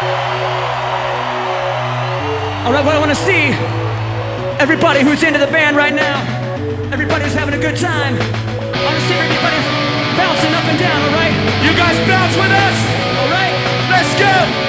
Alright, what I want to see, everybody who's into the band right now, everybody who's having a good time, I want to see everybody bouncing up and down, alright? You guys bounce with us! Alright? Let's go!